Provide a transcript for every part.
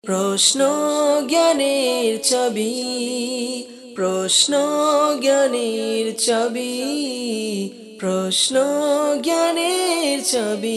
প্রশ্ন জ্ঞানের চাবি, প্রশ্ন জ্ঞানের চাবি, প্রশ্ন জ্ঞানের চাবি।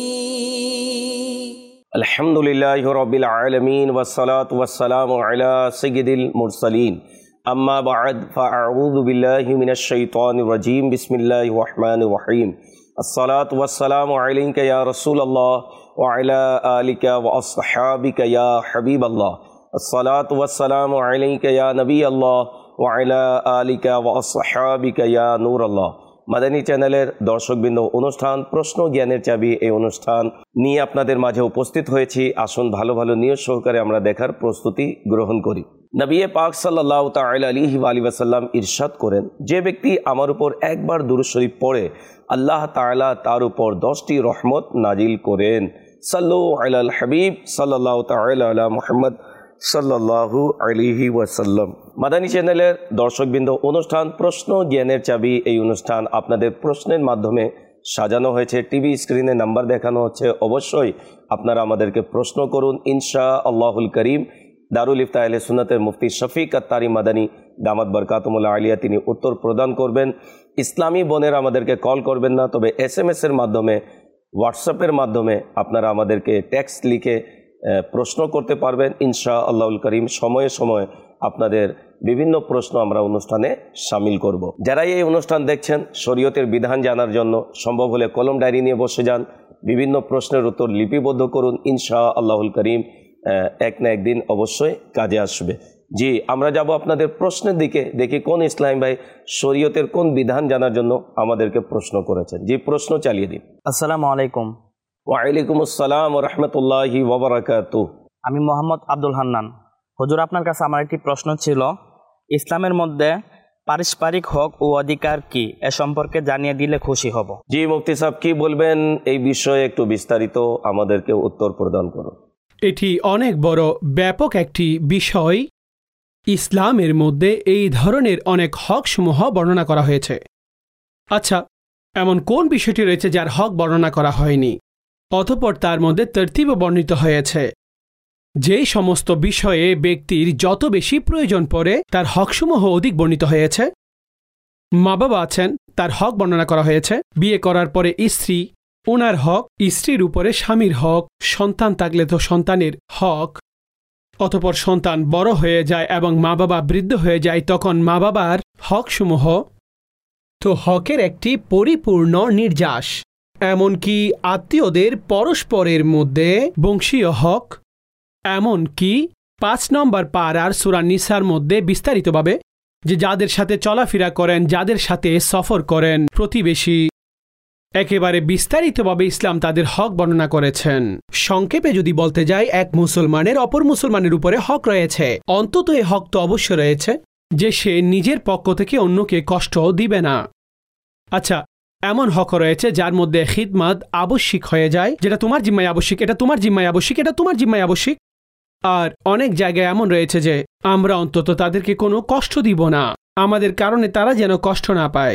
আলহামদুলিল্লাহি রাব্বিল আলামিন ওয়াসসালাতু ওয়াসসালামু আলা সাইয়্যিদিল মুরসালিন। আম্মা বা'দ ফাআউযু বিল্লাহি মিনাশ শাইতানির রাজীম। বিসমিল্লাহির রহমানির রহিম। আসসালাতু ওয়াসসালামু আলাইকা ইয়া রাসূলুল্লাহ ওয়া আলা আলিকা ওয়া আসহাবিকা ইয়া হাবিবাল্লাহ। আসসালাতু ওয়াসসালামু আলাইকা ইয়া নবিয়াল্লাহ ওয়া আলা আলিকা ওয়া আসহাবিকা ইয়া নূরাল্লাহ। মাদানী চ্যানেলের দর্শকবৃন্দ, অনুষ্ঠান প্রশ্ন জ্ঞানের চাবি, এই অনুষ্ঠান নিয়ে আপনাদের মাঝে উপস্থিত হয়েছি। আসুন ভালো ভালো নিয়ত সহকারে আমরা দেখার প্রস্তুতি গ্রহণ করি। নবী পাক সাল্লাল্লাহু তাআলা আলাইহি ওয়া সাল্লাম ইরশাদ করেন, যে ব্যক্তি আমার উপর একবার দুরূদ শরীফ পড়ে আল্লাহ তাআলা তার উপর 10টি রহমত নাজিল করেন। সাল্লু আলাল হাবিব সাল্লাল্লাহু তাআলা আলা মুহাম্মদ সাল্লাল্লাহু আলাইহি ওয়াসাল্লাম। মাদানী চ্যানেলের দর্শকবৃন্দ, অনুষ্ঠান প্রশ্ন জ্ঞানের চাবি, এই অনুষ্ঠান আপনাদের প্রশ্নের মাধ্যমে সাজানো হয়েছে। টিভি স্ক্রিনে নাম্বার দেখানো হচ্ছে, অবশ্যই আপনারা আমাদেরকে প্রশ্ন করুন। ইনশাআল্লাহুল করিম দারুল ইফতা আহলে সুন্নাতের মুফতি শফিক আত্তারি মাদানী দামাত বরকাতুহুল আলিয়া তিনি উত্তর প্রদান করবেন। ইসলামী বোনেরা আমাদেরকে কল করবেন না, তবে SMS এর মাধ্যমে, হোয়াটসঅ্যাপের মাধ্যমে আপনারা আমাদেরকে টেক্সট লিখে প্রশ্ন করতে পারবেন। ইনশাআল্লাহুল করিম সময়ে সময়ে আপনাদের বিভিন্ন প্রশ্ন আমরা অনুষ্ঠানে শামিল করব। যারা এই অনুষ্ঠান দেখছেন, শরীয়তের বিধান জানার জন্য সম্ভব হলে কলম ডায়েরি নিয়ে বসে যান, বিভিন্ন প্রশ্নের উত্তর লিপিবদ্ধ করুন। ইনশাআল্লাহুল করিম এক না একদিন অবশ্যই কাজে আসবে। জি, আমরা যাব আপনাদের প্রশ্নের দিকে। দেখি কোন ইসলাম ভাই শরীয়তের কোন বিধান জানার জন্য আমাদেরকে প্রশ্ন করেছেন। জি, প্রশ্ন চালিয়ে দিন। আসসালামু আলাইকুম। ওয়ালাইকুম আসসালাম ওয়া রাহমাতুল্লাহি ওয়া বারাকাতুহু। আমি মোহাম্মদ আব্দুল হান্নান। হুজুর, আপনার কাছে আমার একটি প্রশ্ন ছিল, ইসলামের মধ্যে পারস্পরিক হক ও অধিকার কি, এ সম্পর্কে জানিয়ে দিলে খুশি হব। জি মুফতি সাহেব, কি বলবেন এই বিষয়ে? একটু বিস্তারিত আমাদেরকে উত্তর প্রদান করুন। এটি অনেক বড় ব্যাপক একটি বিষয়। ইসলামের মধ্যে এই ধরনের অনেক হকসমূহ বর্ণনা করা হয়েছে। আচ্ছা, এমন কোন বিষয়টি রয়েছে যার হক বর্ণনা করা হয়নি? অতঃপর তার মধ্যে তরতিবও বর্ণিত হয়েছে। যেই সমস্ত বিষয়ে ব্যক্তির যত বেশি প্রয়োজন পড়ে তার হকসমূহ অধিক বর্ণিত হয়েছে। মা বাবা আছেন, তার হক বর্ণনা করা হয়েছে। বিয়ে করার পরে স্ত্রী, ওনার হক, স্ত্রীর উপরে স্বামীর হক, সন্তান থাকলে তো সন্তানের হক। অতঃপর সন্তান বড় হয়ে যায় এবং মা বাবা বৃদ্ধ হয়ে যায়, তখন মা বাবার হকসমূহ। তো হকের একটি পরিপূর্ণ নির্যাস, এমনকি আত্মীয়দের পরস্পরের মধ্যে বংশীয় হক, এমনকি 5 নম্বর পারার সূরা নিসার মধ্যে বিস্তারিতভাবে যে যাদের সাথে চলাফেরা করেন, যাদের সাথে সফর করেন, প্রতিবেশী, একেবারে বিস্তারিতভাবে ইসলাম তাদের হক বর্ণনা করেছেন। সংক্ষেপে যদি বলতে যাই, এক মুসলমানের অপর মুসলমানের উপরে হক রয়েছে। অন্তত এই হক তো অবশ্য রয়েছে যে সে নিজের পক্ষ থেকে অন্যকে কষ্ট দিবে না। আচ্ছা, এমন হক রয়েছে যার মধ্যে খিদমত আবশ্যিক হয়ে যায়, যেটা তোমার জিম্মায় আবশ্যিক, এটা তোমার জিম্মায় আবশ্যিক, এটা তোমার জিম্মায় আবশ্যিক। আর অনেক জায়গায় এমন রয়েছে যে আমরা অন্তত তাদেরকে কোনো কষ্ট দিব না, আমাদের কারণে তারা যেন কষ্ট না পায়।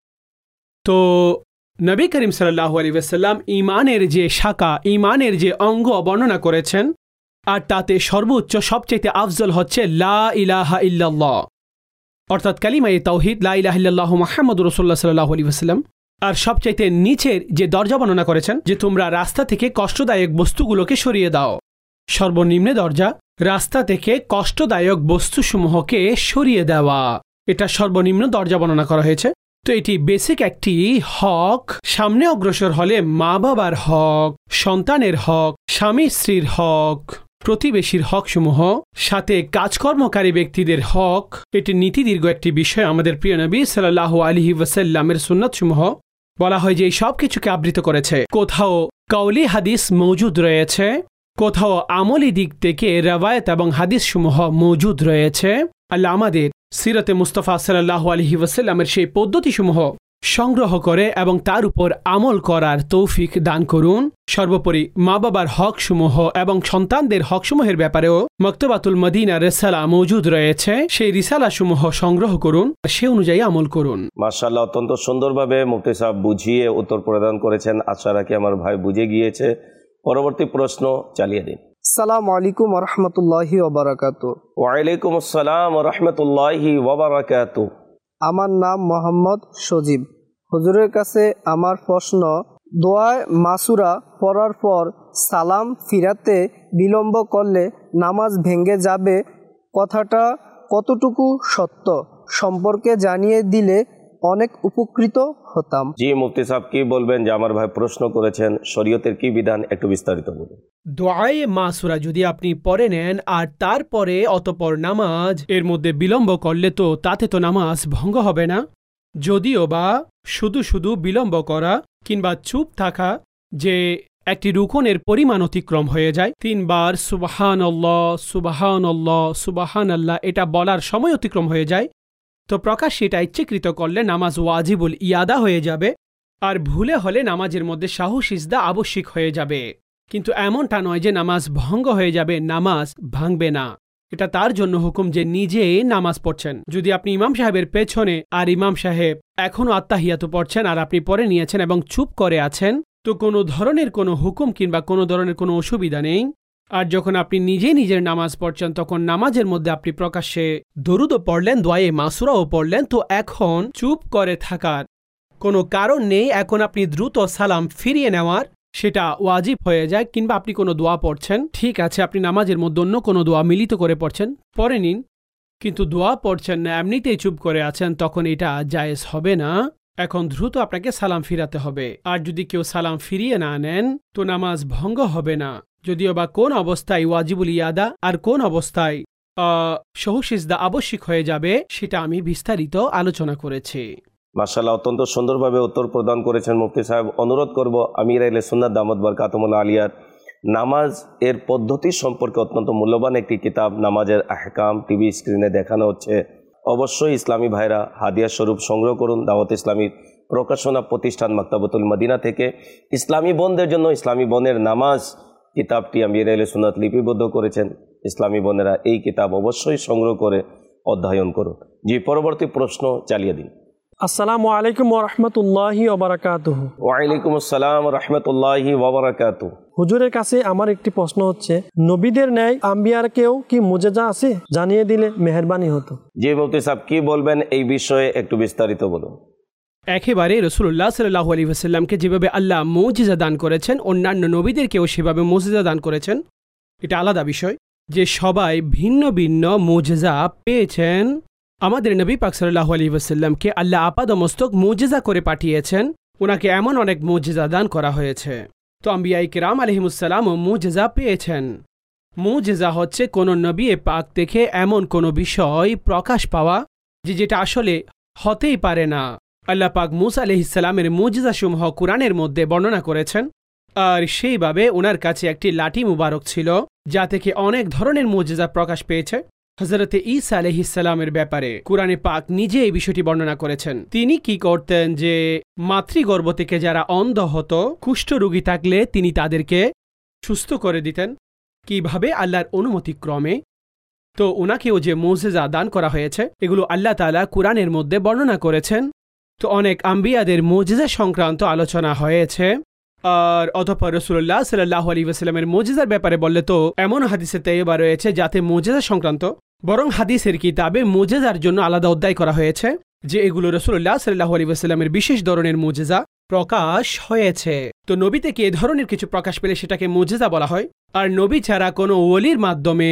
তো নবী করিম সাল্লাল্লাহু আলাইহি ওয়াসাল্লাম ঈমানের যে শাখা, ঈমানের যে অঙ্গ বর্ণনা করেছেন, আর তাতে সর্বোচ্চ সবচেয়ে আফজল হচ্ছে লা ইলাহা ইল্লাল্লাহ, অর্থাৎ কালিমায়ে তাওহীদ, লা ইলাহা ইল্লাল্লাহ মুহাম্মাদুর রাসূলুল্লাহ সাল্লাল্লাহু আলাইহি ওয়াসাল্লাম। আর সবচাইতে নিচের যে দরজা বর্ণনা করেছেন যে তোমরা রাস্তা থেকে কষ্টদায়ক বস্তুগুলোকে সরিয়ে দাও। সর্বনিম্ন দরজা রাস্তা থেকে কষ্টদায়ক বস্তুসমূহকে সরিয়ে দেওয়া, এটা সর্বনিম্ন দরজা বর্ণনা করা হয়েছে। তো এটি বেসিক একটি হক। সামনে অগ্রসর হলে মা বাবার হক, সন্তানের হক, স্বামী স্ত্রীর হক, প্রতিবেশীর হকসমূহ, সাথে কাজকর্মকারী ব্যক্তিদের হক। এটি নীতিদীর্ঘ একটি বিষয়। আমাদের প্রিয় নবী সাল্লাল্লাহু আলাইহি ওয়াসাল্লামের সুন্নাতসমূহ বলা হয় যে এই সব কিছুকে আবৃত করেছে। কোথাও কাউলি হাদিস মওজুদ রয়েছে, কোথাও আমলি দিক থেকে রওয়ায়াত এবং হাদিসসমূহ মওজুদ রয়েছে। আল্লাহ আমাদের সিরাতে মুস্তাফা সাল্লাল্লাহু আলাইহি ওয়াসাল্লামের সেই পদ্ধতিসমূহ সংগ্রহ করে এবং তার উপর আমল করার তৌফিক দান করুন। সর্বোপরি মা বাবার হকসমূহ এবং সন্তানদের হকসমূহের ব্যাপারেও মক্তবাতুল মদিনা রিসালা মওজুদ রয়েছে। সেই রিসালাসমূহ সংগ্রহ করুন, সে অনুযায়ী আমল করুন। মাশাআল্লাহ, অত্যন্ত সুন্দরভাবে মুফতি সাহেব বুঝিয়ে উত্তর প্রদান করেছেন। আশা রাখি আমার ভাই বুঝে গিয়েছে। পরবর্তী প্রশ্ন চালিয়ে দিন। আসসালামু আলাইকুম রহমতুল্লাহি ওবরাকাতু। ওয়ালাইকুম আসসালাম রহমতুল্লাহি ওয়াবারাকাতু। আমার নাম মোহাম্মদ সজীব। হুজুরের কাছে আমার প্রশ্ন, দোয়ায় মাসুরা পড়ার পর সালাম ফিরাতে বিলম্ব করলে নামাজ ভেঙে যাবে, কথাটা কতটুকু সত্য সম্পর্কে জানিয়ে দিলে অনেক উপকৃত হতাম। জি মুফতি সাহেব কি বলবেন যে আমার ভাই প্রশ্ন করেছেন, শরীয়তের কি বিধান একটু বিস্তারিত বলুন। দোয়ায়ে মাসুরা যদি আপনি পড়ে নেন আর তারপরে অতপর নামাজ এর মধ্যে বিলম্ব করলে তো তাতে তো নামাজ ভঙ্গ হবে না। যদিও বা শুধু শুধু বিলম্ব করা কিংবা চুপ থাকা যে একটি রুকনের পরিমাণ অতিক্রম হয়ে যায়, 3 বার সুবহানাল্লাহ সুবহানাল্লাহ সুবহানাল্লাহ এটা বলার সময় অতিক্রম হয়ে যায়, তো প্রকাশ্যে এটা ইচ্ছাকৃত করলে নামাজ ওয়াজিবুল ইয়াদা হয়ে যাবে, আর ভুলে হলে নামাজের মধ্যে সাহু সিজদা আবশ্যিক হয়ে যাবে। কিন্তু এমনটা নয় যে নামাজ ভঙ্গ হয়ে যাবে, নামাজ ভাঙবে না। এটা তার জন্য হুকুম যে নিজে নামাজ পড়ছেন। যদি আপনি ইমাম সাহেবের পেছনে আর ইমাম সাহেব এখনও আত্তাহিয়াত পড়ছেন আর আপনি পড়ে নিয়েছেন এবং চুপ করে আছেন, তো কোনো ধরনের কোনো হুকুম কিংবা কোনো ধরনের কোনো অসুবিধা নেই। আর যখন আপনি নিজে নিজের নামাজ পড়ছেন তখন নামাজের মধ্যে আপনি প্রকাশ্যে দরুদও পড়লেন, দোয়ায়ে মাসুরাও পড়লেন, তো এখন চুপ করে থাকার কোনো কারণ নেই। এখন আপনি দ্রুত সালাম ফিরিয়ে নেওয়ার সেটা ওয়াজিব হয়ে যায়। কিংবা আপনি কোনো দোয়া পড়ছেন, ঠিক আছে, আপনি নামাজের মধ্যে অন্য কোনো দোয়া মিলিত করে পড়ছেন, পড়ে নিন, কিন্তু দোয়া পড়ছেন না, এমনিতেই চুপ করে আছেন, তখন এটা জায়েজ হবে না। এখন দ্রুত আপনাকে সালাম ফিরাতে হবে। আর যদি কেউ সালাম ফিরিয়ে না নেন তো নামাজ ভঙ্গ হবে না। যদিও বা কোন অবস্থায় ওয়াজিবুল ইয়াদা আর কোন অবস্থায় সাহু সিজদা আবশ্যিক হয়ে যাবে সেটা আমি বিস্তারিত আলোচনা করেছি। মাশাআল্লাহ, অত্যন্ত সুন্দরভাবে উত্তর প্রদান করেছেন মুফতি সাহেব। অনুরোধ করব আমির আহলে সুন্নাত দামাত বরকাতুহুল আলিয়ার নামাজ এর পদ্ধতি সম্পর্কে অত্যন্ত মূল্যবান একটি কিতাব নামাজের আহকাম টিভি স্ক্রিনে দেখানো হচ্ছে। অবশ্যই ইসলামী ভাইরা হাদিয়া স্বরূপ সংগ্রহ করুন। দাওয়াত ইসলামীর প্রকাশনা প্রতিষ্ঠান মাকতাবাতুল মদিনা থেকে ইসলামী বোনদের জন্য ইসলামী বোনের নামাজ কিতাবটি আমির আহলে সুন্নাত লিপিবদ্ধ করেছেন। ইসলামী বোনেরা এই কিতাব অবশ্যই সংগ্রহ করে অধ্যয়ন করুন। জি, পরবর্তী প্রশ্ন চালিয়ে দিন। আসসালামু আলাইকুম ওরহমতুল্লাহি ওবরাকাতুহু। ওয়ালাইকুম আসসালাম রহমতুল্লাহি ওয়াবারাকাতু। হুজুরের কাছে আমার একটি প্রশ্ন হচ্ছে, নবীদের ন্যায় আম্বিয়ারকেও কি মুজেজা আছে? জানিয়ে দিলে মেহেরবানি হতো। জি মুফতি সাহেব কি বলবেন এই বিষয়ে একটু বিস্তারিত বলুন। একেবারে রাসূলুল্লাহ সাল্লাল্লাহু আলাইহি ওয়াসাল্লামকে যেভাবে আল্লাহ মুজিজা দান করেছেন, অন্যান্য নবীদেরকেও সেভাবে মুজিজা দান করেছেন। এটা আলাদা বিষয় যে সবাই ভিন্ন ভিন্ন মুজিজা পেয়েছেন। আমাদের নবী পাক সাল্লাল্লাহু আলাইহি ওয়াসাল্লামকে আল্লাহ আপাদমস্তক মুজিজা করে পাঠিয়েছেন, ওনাকে এমন অনেক মুজিজা দান করা হয়েছে। তো আম্বিয়ায়ে কেরাম আলাইহিমুসসালামও মুজিজা পেয়েছেন। মুজিজা হচ্ছে কোনো নবী পাক থেকে এমন কোনো বিষয় প্রকাশ পাওয়া যেটা আসলে হতেই পারে না। আল্লাহ পাক মূসা আলাইহিস সালামের মুজিজাসমূহ কুরআনের মধ্যে বর্ণনা করেছেন, আর সেইভাবে ওনার কাছে একটি লাঠি মুবারক ছিল যা থেকে অনেক ধরনের মুজিজা প্রকাশ পেয়েছে। হযরতে ঈসা আলাইহিস সালামের ব্যাপারে কুরআনে পাক নিজে এই বিষয়টি বর্ণনা করেছেন। তিনি কি করতেন যে মাতৃগর্ভ থেকে যারা অন্ধ হতো, কুষ্ঠরোগী থাকলে তিনি তাদেরকে সুস্থ করে দিতেন। কিভাবে? আল্লাহর অনুমতিক্রমে। তো ওনাকেও যে মুজিজা দান করা হয়েছে এগুলো আল্লাহ তাআলা কুরআনের মধ্যে বর্ণনা করেছেন। তো অনেক আম্বিয়াদের মুজিজা সংক্রান্ত আলোচনা হয়েছে। আর অতঃপর রাসূলুল্লাহ সাল্লাল্লাহু আলাইহি ওয়াসাল্লামের মুজিজার ব্যাপারে বললে তো এমন হাদিসে তাইয়্যিবা রয়েছে যাতে মুজিজা সংক্রান্ত, বরং হাদিসের কিতাবে মুজিজার জন্য আলাদা অধ্যায় করা হয়েছে যে এগুলো রাসূলুল্লাহ সাল্লাল্লাহু আলাইহি ওয়াসাল্লামের বিশেষ ধরনের মুজিজা প্রকাশ হয়েছে। তো নবী থেকে এ ধরনের কিছু প্রকাশ পেলে সেটাকে মুজিজা বলা হয়। আর নবী ছাড়া কোনো ওলির মাধ্যমে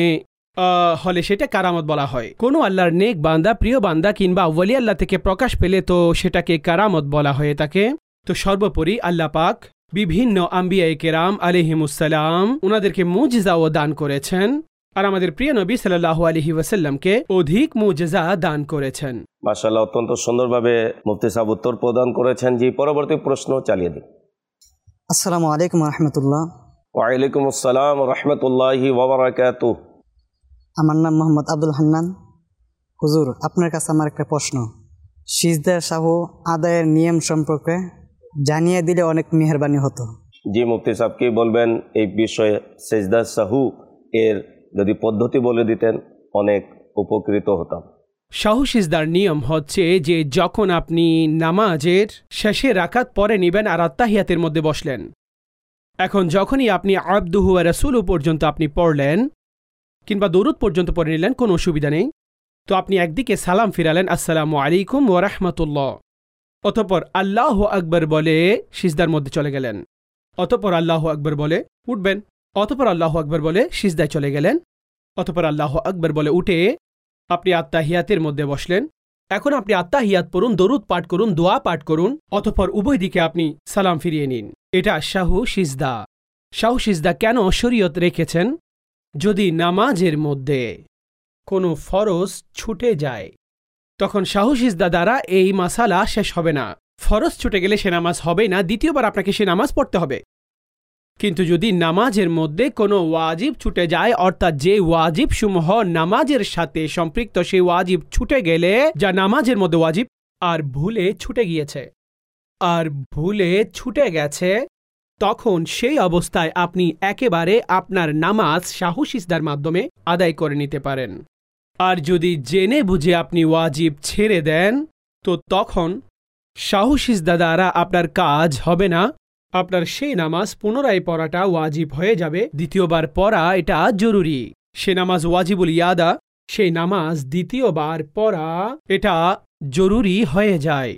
হলে সেটা কারামত বলা হয়। কোনো আল্লাহর নেক বান্দা, প্রিয় বান্দা কিংবা ওলি আল্লাহ থেকে প্রকাশ পেলে তো সেটাকে কারামত বলা হয়ে থাকে। তো সর্বোপরি আল্লাহ পাক বিভিন্ন আম্বিয়ায়ে কেরাম আলাইহিমুসসালাম ওনাদেরকে মুজিজাও দান করেছেন, আর আমাদের প্রিয় নবী সাল্লাল্লাহু আলাইহি ওয়াসাল্লামকে অধিক মুজিজা দান করেছেন। মাশাআল্লাহ, অত্যন্ত সুন্দরভাবে মুফতি সাহেব উত্তর প্রদান করেছেন। জি, পরবর্তী প্রশ্ন চালিয়ে দিন। আসসালামু আলাইকুম রহমতুল্লাহ। ওয়ালাইকুম আসসালাম রহমতুল্লাহি ওয়াবারাকাতু। আমার নাম মোহাম্মদ আব্দুল হান্নান। হুজুর, আপনার কাছে আমার একটা প্রশ্ন, সিজদা সাহু আদায়ের নিয়ম সম্পর্কে জানিয়ে দিলে অনেক মেহেরবানি হতো। জি মুফতি সাহেব কি বলবেন এই বিষয়ে? সিজদা সাহু এর যদি পদ্ধতি বলে দিতেন অনেক উপকৃত হতাম। সাহু সিজদার নিয়ম হচ্ছে যে যখন আপনি নামাজের শেষে রাকাত পরে নেবেন আর আত্তাহিয়াতের মধ্যে বসলেন, এখন যখনই আপনি আবদুহু ওয়া রাসূলু পর্যন্ত আপনি পড়লেন কিংবা দরুদ পর্যন্ত পড়ে নিলেন, কোনো অসুবিধা নেই। তো আপনি একদিকে সালাম ফিরালেন, আসসালামু আলাইকুম ওয়া রাহমাতুল্লাহ, অতঃপর আল্লাহু আকবার বলে সিজদার মধ্যে চলে গেলেন, অতঃপর আল্লাহু আকবার বলে উঠবেন, অতঃপর আল্লাহু আকবার বলে সিজদায় চলে গেলেন, অতঃপর আল্লাহু আকবার বলে উঠে আপনি আত্তাহিয়াতের মধ্যে বসলেন। এখন আপনি আত্তাহিয়াত পড়ুন, দরুদ পাঠ করুন, দোয়া পাঠ করুন, অতঃপর উভয় দিকে আপনি সালাম ফিরিয়ে নিন। এটা শাহু সিজদা। শাহু সিজদা কেন শরীয়ত রেখেছেন? যদি নামাজের মধ্যে কোনো ফরজ ছুটে যায় তখন শাহু সিজদা দ্বারা এই মাসালা শেষ হবে না। ফরজ ছুটে গেলে সে নামাজ হবে না, দ্বিতীয়বার আপনাকে সে নামাজ পড়তে হবে। কিন্তু যদি নামাজের মধ্যে কোনো ওয়াজিব ছুটে যায়, অর্থাৎ যে ওয়াজিব সমূহ নামাজের সাথে সম্পৃক্ত, সেই ওয়াজিব ছুটে গেলে, যা নামাজের মধ্যে ওয়াজিব, আর ভুলে ছুটে গেছে, তখন সেই অবস্থায় আপনি একেবারে আপনার নামাজ শাহু সিজদার মাধ্যমে আদায় করে নিতে পারেন। আর যদি জেনে বুঝে আপনি ওয়াজিব ছেড়ে দেন, তো তখন শাহু সিজদা দ্বারা আপনার কাজ হবে না, আপনার সেই নামাজ পুনরায় পড়াটা ওয়াজিব হয়ে যাবে। দ্বিতীয়বার পড়া এটা জরুরি। সে নামাজ ওয়াজিবুল ইয়াদা, সেই নামাজ দ্বিতীয়বার পড়া এটা জরুরি হয়ে যায়।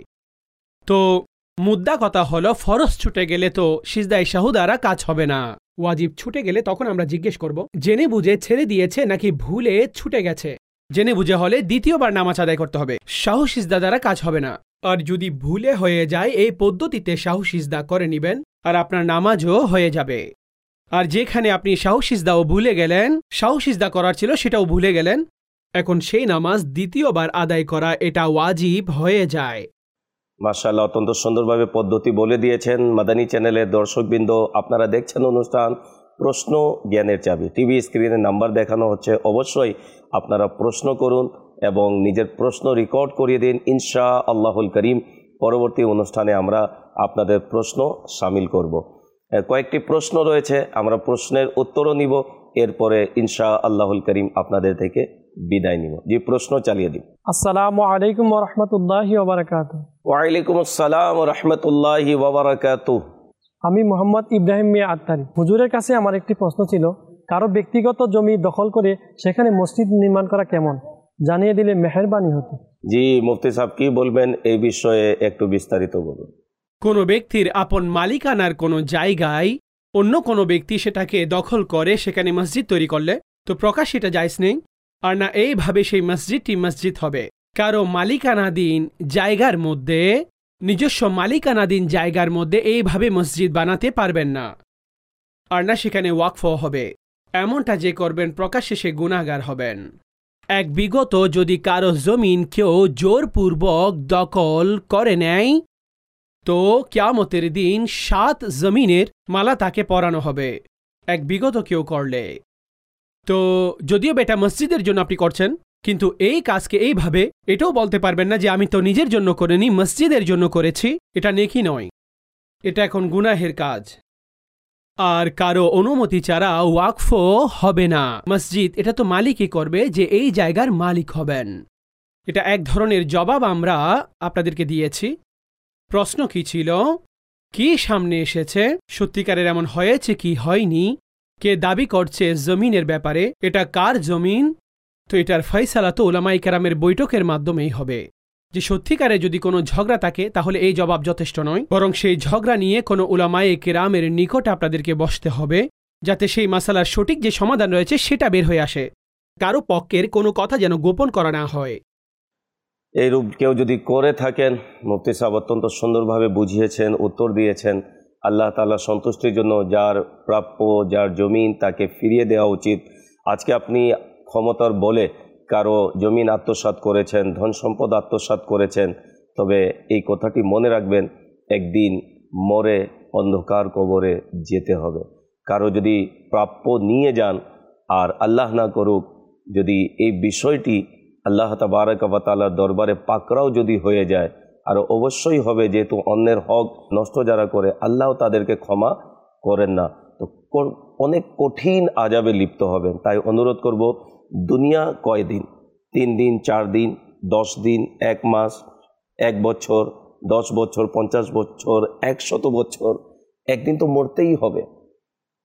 তো মুদ্রা কথা হলো, ফরজ ছুটে গেলে তো সিজদায়ে শাহু দ্বারা কাজ হবে না। ওয়াজিব ছুটে গেলে তখন আমরা জিজ্ঞেস করব, জেনে বুঝে ছেড়ে দিয়েছে নাকি ভুলে ছুটে গেছে। জেনে বুঝে হলে দ্বিতীয়বার নামাজ আদায় করতে হবে, শাহু সিজদা দ্বারা কাজ হবে না। আর যদি ভুলে হয়ে যায়, এই পদ্ধতিতে শাহু সিজদা করে নিবেন আর আপনার নামাজও হয়ে যাবে। আর যেখানে আপনি শাহু সিজদাও ভুলে গেলেন, শাহু সিজদা করার ছিল সেটাও ভুলে গেলেন, এখন সেই নামাজ দ্বিতীয়বার আদায় করা এটা ওয়াজিব হয়ে যায়। মাশাআল্লাহ, অত্যন্ত সুন্দরভাবে পদ্ধতি বলে দিয়েছেন। মাদানী চ্যানেলের দর্শকবৃন্দ, আপনারা দেখছেন অনুষ্ঠান প্রশ্ন জ্ঞানের চাবি। টিভি স্ক্রিনে নাম্বার দেখানো হচ্ছে, অবশ্যই আপনারা প্রশ্ন করুন এবং নিজের প্রশ্ন রেকর্ড করিয়ে দিন। ইনশা আল্লাহুল করিম পরবর্তী অনুষ্ঠানে আমরা আপনাদের প্রশ্ন শামিল করব। কয়েকটি প্রশ্ন রয়েছে, আমরা প্রশ্নের উত্তরও নিব, এরপরে ইনশা আল্লাহুল করিম আপনাদের থেকে বিদায় নিব। জি, প্রশ্ন চালিয়ে দিন। আসসালামু আলাইকুম ওয়া রাহমাতুল্লাহি ওয়া বারাকাতুহু। ওয়ালাইকুম আসসালাম ওয়া রাহমাতুল্লাহি ওয়া বারাকাতুহু। আমি মোহাম্মদ ইব্রাহিম মিয়া আত্তারি। হুজুরের কাছে আমার একটি প্রশ্ন ছিল, কারো ব্যক্তিগত জমি দখল করে সেখানে মসজিদ নির্মাণ করা কেমন? জানিয়ে দিলে মেহেরবানি হতো। জি, মুফতি সাহেব কি বলবেন এই বিষয়ে, একটু বিস্তারিত বলুন। কোনো ব্যক্তির আপন মালিকানার কোনো জায়গায় অন্য কোনো ব্যক্তি সেটাকে দখল করে সেখানে মসজিদ তৈরি করলে তো প্রকাশ এটা জায়েজ নেই, আর না এইভাবে সেই মসজিদটি মসজিদ হবে। কারো মালিকানাধীন জায়গার মধ্যে, নিজস্ব মালিকানাধীন জায়গার মধ্যে এইভাবে মসজিদ বানাতে পারবেন না, আর না সেখানে ওয়াকফ হবে। এমনটা যে করবেন প্রকাশ্যে সে গুনাহগার হবেন। এক বিগত যদি কারো জমিন কেউ জোরপূর্বক দখল করে নেয়, তো কিয়ামতের দিন 7 জমিনের মালা তাকে পরানো হবে এক বিগত কেউ করলে। তো যদিও বেটা মসজিদের জন্য আপনি করছেন, কিন্তু এই কাজকে এইভাবে এটাও বলতে পারবেন না যে আমি তো নিজের জন্য করিনি, মসজিদের জন্য করেছি। এটা নেকি নয়, এটা এখন গুনাহের কাজ। আর কারো অনুমতি ছাড়া ওয়াকফ হবে না মসজিদ, এটা তো মালিকই করবে, যে এই জায়গার মালিক হবেন। এটা এক ধরনের জবাব আমরা আপনাদেরকে দিয়েছি। প্রশ্ন কি ছিল, কি সামনে এসেছে, সত্যিকারের এমন হয়েছে কি হয়নি, কে দাবি করছে জমিনের ব্যাপারে, এটা কার জমিন? তো এটার ফয়সালা তো উলামায়ে কেরামের বৈঠকের মাধ্যমেই হবে। যে সত্যিকারে যদি কোনো ঝগড়া থাকে তাহলে এই জবাব যথেষ্ট নয়, বরং সেই ঝগড়া নিয়ে কোনো উলামায়ে কেরামের নিকট আপনাদেরকে বসতে হবে, যাতে সেই মাসালার সঠিক যে সমাধান রয়েছে সেটা বের হয়ে আসে। কারো পক্ষের কোনো কথা যেন গোপন করা না হয়। এইরূপ কেউ যদি করে থাকেন, মুফতি সাহেব অত্যন্ত সুন্দরভাবে বুঝিয়েছেন, উত্তর দিয়েছেন। আল্লাহ তাআলা সন্তুষ্টির জন্য যার প্রাপ্য, যার জমিন, তাকে ফিরিয়ে দেওয়া উচিত। আজকে আপনি ক্ষমতার বলে কারো জমিন আত্মসাৎ করেছেন, ধন সম্পদ আত্মসাৎ করেছেন, তবে এই কথাটি মনে রাখবেন, একদিন মরে অন্ধকার কবরে যেতে হবে। কারো যদি প্রাপ্য নিয়ে যান, আর আল্লাহ না করুক যদি এই বিষয়টি আল্লাহ তাবারক ওয়া তাআলার দরবারে পাকড়াও যদি হয়ে যায়, আর অবশ্যই হবে, যেহেতু অন্যের হক নষ্ট যারা করে আল্লাহ তাদেরকে ক্ষমা করেন না, তো অনেক কঠিন আযাবে লিপ্ত হবেন। তাই অনুরোধ করব, দুনিয়া কয়দিন? 3 দিন, 4 দিন, 10 দিন, 1 মাস, 1 বছর, 10 বছর, 50 বছর, 100 বছর, একদিন তো মরতেই হবে।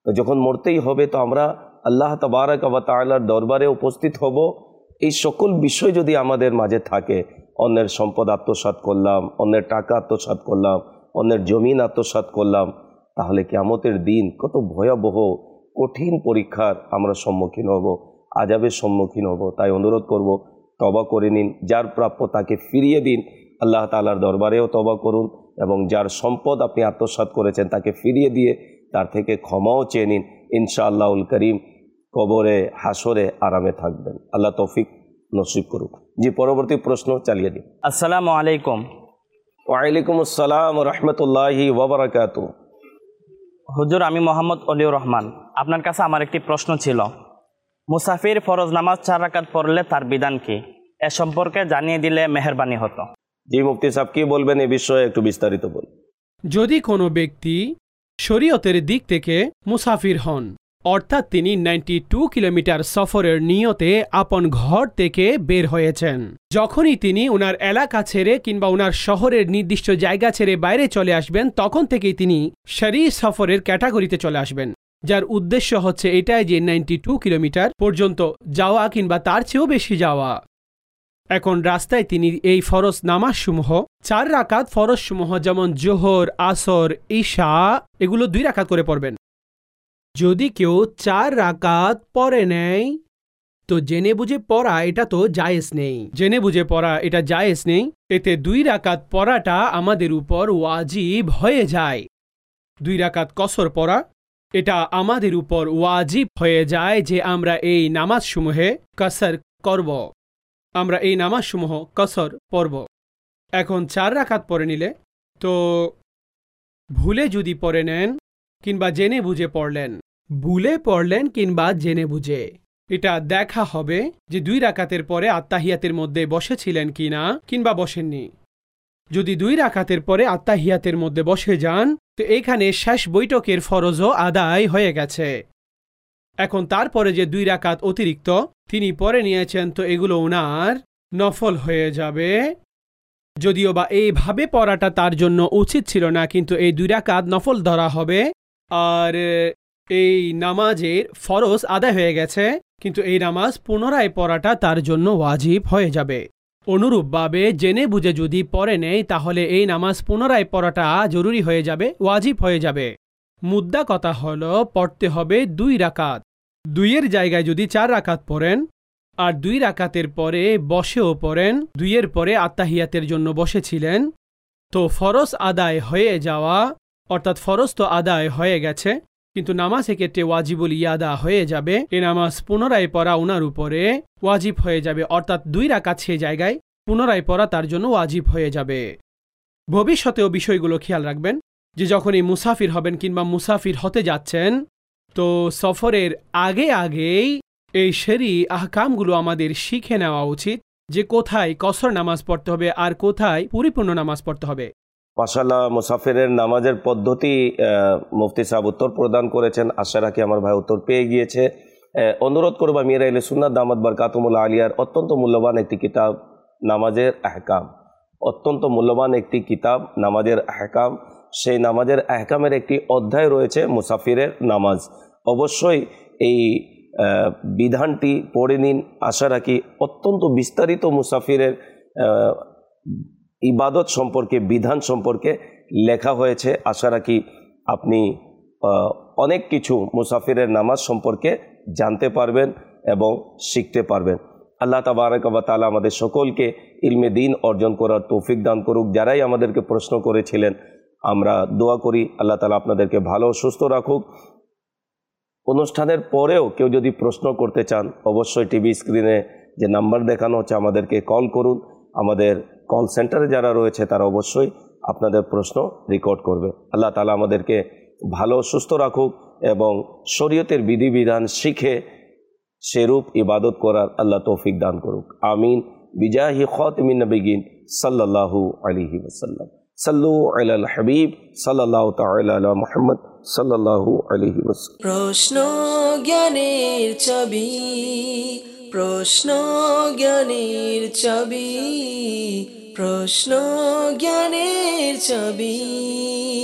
তো যখন মরতেই হবে তো আমরা আল্লাহ তাবারাক ওয়া তাআলার দরবারে উপস্থিত হব। এই সকল বিষয় যদি আমাদের মাঝে থাকে, অন্যের সম্পদ আত্মসাৎ করলাম, অন্যের টাকা আত্মসাৎ করলাম, অন্যের জমিন আত্মসাৎ করলাম, তাহলে কিয়ামতের দিন কত ভয়াবহ কঠিন পরীক্ষার আমরা সম্মুখীন হব, আযাবের সম্মুখীন হব। তাই অনুরোধ করব, তওবা করে নিন, যার প্রাপ্য তাকে ফিরিয়ে দিন, আল্লাহ তাআলার দরবারেও তওবা করুন, এবং যার সম্পদ আপনি আত্মসাৎ করেছেন তাকে ফিরিয়ে দিয়ে তার থেকে ক্ষমাও চেয়ে নিন। ইনশাআল্লাহুল করিম কবরে হাসরে আরামে থাকবেন। আল্লাহ তৌফিক নসিব করুক। জি, পরবর্তী প্রশ্ন চালিয়ে দিন। আসসালামু আলাইকুম। ওয়ালাইকুম আসসালাম ওয়া রাহমাতুল্লাহি ওয়া বারাকাতুহু। হুজুর, আমি মোহাম্মদ অলিউর রহমান। আপনার কাছে আমার একটি প্রশ্ন ছিল, মুসাফির ফরজ নামাজ 4 রাকাত পড়লে তার বিধান কি? এ সম্পর্কে জানিয়ে দিলে মেহেরবানি হতো। জি, মুফতি সাহেব কি বলবেন এ বিষয়ে একটু বিস্তারিত বলুন। যদি কোনো ব্যক্তি শরীয়তের দিক থেকে মুসাফির হন, অর্থাৎ তিনি 92 কিলোমিটার সফরের নিয়তে আপন ঘর থেকে বের হয়েছেন, যখনই তিনি ওনার এলাকা ছেড়ে কিংবা ওনার শহরের নির্দিষ্ট জায়গা ছেড়ে বাইরে চলে আসবেন, তখন থেকেই তিনি শরী সফরের ক্যাটাগরিতে চলে আসবেন, যার উদ্দেশ্য হচ্ছে এটাই যে 92 কিলোমিটার পর্যন্ত যাওয়া কিংবা তার চেয়েও বেশি যাওয়া। এখন রাস্তায় তিনি এই ফরজ নামাজসমূহ 4 রাকাত ফরজসমূহ যেমন জোহর, আসর, ঈশা এগুলো 2 রাকাত করে পড়বেন। যদি কেউ 4 রাকাত পড়ে নেয় তো জেনে বুঝে পড়া এটা তো জায়েজ নেই, জেনে বুঝে পড়া এটা জায়েজ নেই। এতে 2 রাকাত পড়াটা আমাদের উপর ওয়াজিব হয়ে যায়। 2 রাকাত কসর পড়া এটা আমাদের উপর ওয়াজিব হয়ে যায় যে আমরা এই নামাজসমূহে কসর করব, আমরা এই নামাজসমূহ কসর পড়ব। এখন 4 রাকাত পড়ে নিলে তো ভুলে যদি পড়ে নেন কিংবা জেনে বুঝে পড়লেন, ভুলে পড়লেন কিংবা জেনে বুঝে, এটা দেখা হবে যে 2 রাকাতের পরে আত্তাহিয়াতের মধ্যে বসেছিলেন কিনা কিংবা বসেননি। যদি 2 রাকাতের পরে আত্তাহিয়াতের মধ্যে বসে যান তো এখানে শেষ বৈঠকের ফরজও আদায় হয়ে গেছে। এখন তারপরে যে 2 রাকাত অতিরিক্ত তিনি পড়ে নিয়েছেন তো এগুলো ওনার নফল হয়ে যাবে, যদিও বা এইভাবে পড়াটা তার জন্য উচিত ছিল না, কিন্তু এই 2 রাকাত নফল ধরা হবে। আর এই নামাজের ফরজ আদায় হয়ে গেছে, কিন্তু এই নামাজ পুনরায় পড়াটা তার জন্য ওয়াজিব হয়ে যাবে। অনুরূপভাবে জেনে বুঝে যদি পড়ে নেয় তাহলে এই নামাজ পুনরায় পড়াটা জরুরি হয়ে যাবে, ওয়াজিব হয়ে যাবে। মুদ্রা কথা হলো পড়তে হবে 2 রাকাত। 2-এর জায়গায় যদি 4 রাকাত পড়েন আর 2 রাকাতের পরে বসেও পড়েন, 2-এর পরে আত্তাহিয়াতের জন্য বসেছিলেন, তো ফরজ আদায় হয়ে যাওয়া অর্থাৎ ফরজ তো আদায় হয়ে গেছে, কিন্তু নামাজ এক্ষেত্রে ওয়াজিবুল ইয়াদা হয়ে যাবে। এ নামাজ পুনরায় পড়া ওনার উপরে ওয়াজিব হয়ে যাবে, অর্থাৎ 2 রাকাত সে জায়গায় পুনরায় পড়া তার জন্য ওয়াজিব হয়ে যাবে। ভবিষ্যতেও বিষয়গুলো খেয়াল রাখবেন যে যখনই মুসাফির হবেন কিংবা মুসাফির হতে যাচ্ছেন তো সফরের আগেই এই শরী আহকামগুলো আমাদের শিখে নেওয়া উচিত যে কোথায় কসর নামাজ পড়তে হবে আর কোথায় পরিপূর্ণ নামাজ পড়তে হবে। মাশাআল্লাহ, মুসাফিরের নামাজের পদ্ধতি মুফতি সাহেব উত্তর প্রদান করেছেন। আশা রাখি আমার ভাই উত্তর পেয়ে গিয়েছে। অনুরোধ করব আমির আহলে সুন্নাত দামাত বারকাতুহুল আলিয়ার অত্যন্ত মূল্যবান একটি কিতাব নামাজের আহকাম, অত্যন্ত মূল্যবান একটি কিতাব নামাজের আহকাম। সেই নামাজের আহকামের একটি অধ্যায় রয়েছে মুসাফিরের নামাজ। অবশ্যই এই বিধানটি পড়ে নিন। আশা রাখি অত্যন্ত বিস্তারিত মুসাফিরের ইবাদত সম্পর্কে, বিধান সম্পর্কে লেখা হয়েছে। আশা রাখি আপনি অনেক কিছু মুসাফিরের নামাজ সম্পর্কে জানতে পারবেন এবং শিখতে পারবেন। আল্লাহ তাবারক ওয়া তাআলা আমাদের সকলকে ইলমে দ্বীন অর্জন করার তৌফিক দান করুক। যারাই আমাদেরকে প্রশ্ন করেছিলেন আমরা দোয়া করি আল্লাহ তাআলা আপনাদেরকে ভালো সুস্থ রাখুক। অনুষ্ঠানের পরেও কেউ যদি প্রশ্ন করতে চান অবশ্যই টিভি স্ক্রিনে যে নাম্বার দেখানো হচ্ছে আমাদেরকে কল করুন। আমাদের কল সেন্টারে যারা রয়েছে তারা অবশ্যই আপনাদের প্রশ্ন রেকর্ড করবে। আল্লাহ তাআলা আমাদেরকে ভালো সুস্থ রাখুক এবং শরীয়তের বিধিবিধান শিখে সেরূপ ইবাদত করার আল্লাহ তৌফিক দান করুক। আমিন। বিজাহি খাতিমিন নবিয়িন সাল্লাল্লাহু আলাইহি ওয়াসাল্লাম। সাল্লু আলাল হাবিব সাল্লাল্লাহু তাআলা আলা মুহাম্মদ সাল্লাল্লাহু আলাইহি ওয়াসাল্লাম। প্রশ্ন জ্ঞানের চাবি, প্রশ্ন জ্ঞানের চাবি, প্রশ্ন জ্ঞানের চাবি।